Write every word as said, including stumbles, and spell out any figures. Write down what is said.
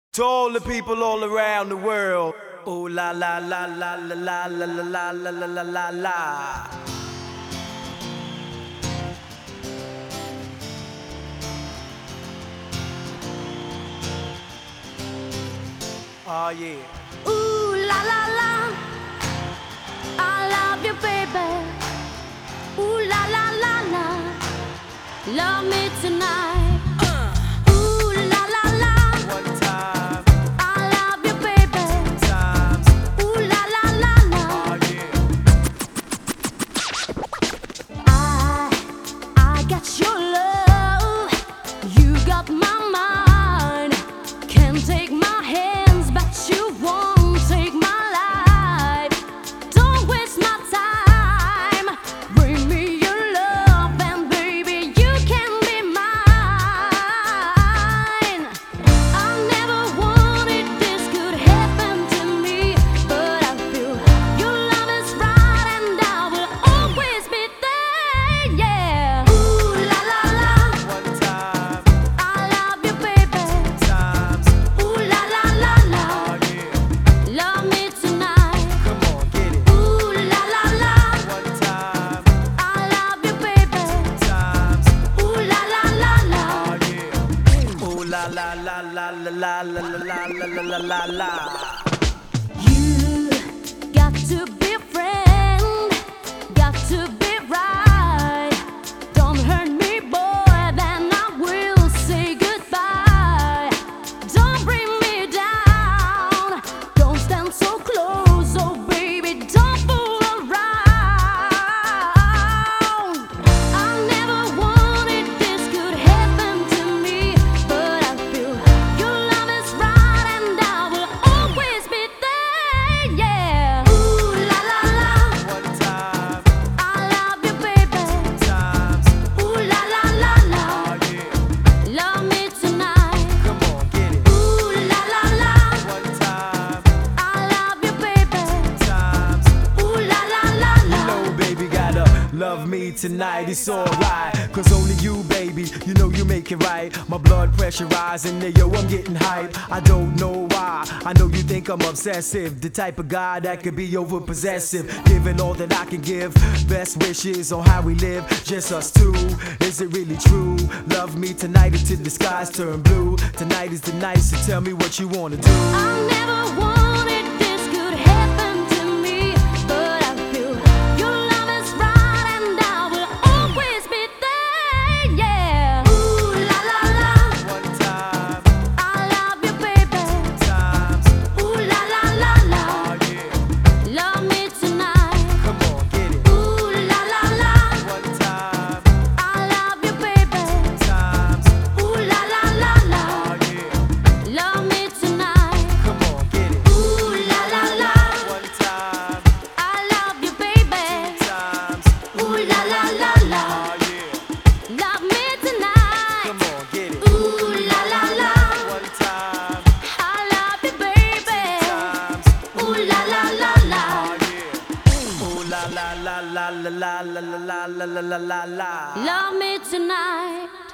To all the people all around the world, ooh la la la la la la la la la la la la la. Oh yeah. Ooh la la la, I love you, baby. Ooh la la la la, love me tonight. La la la la la la la la la la la. You got to be a friend, got to be right. Don't hurt me, boy, then I will say goodbye. Don't bring me down, don't stand so close, oh baby, don't fool around. I never wanted this could happen to me, but I feel your love is right and I will always be there, yeah. Ooh la la la, One time, I love you, baby. two times, Ooh la la la la, oh yeah. love me tonight. Come on, get it. Ooh la la la, One time, I love you, baby. two times. Ooh la la la la. You know, baby, gotta love me tonight, it's alright. Cause only you, baby, you know you make it right. My blood pressure rising, there, yo, I'm getting hype. I don't know why, I know you think I'm obsessive, the type of guy that could be over possessive, giving all that I can give, best wishes on how we live, just us two. Is it really true? Love me tonight until the skies turn blue. Tonight is the night, so tell me what you wanna do. I never wanted this could happen to me, but I feel your love is right and I will always be there, yeah. Ooh la la la, One time, I love you, baby. two times, Ooh la la la la, oh yeah. love me tonight. Come on, get it. Ooh la la la, One time, I love you, baby. two times, Ooh la la la la, oh yeah. love me tonight. Come on, get it. Ooh la la la, One time, I love you, baby. times, Ooh la la la la, oh yeah. love me tonight. Come on, get it. Ooh la la la, One time, I love you, baby. times, Ooh la la la la, oh yeah. Ooh la la la la la la la la la la la la la. love me tonight.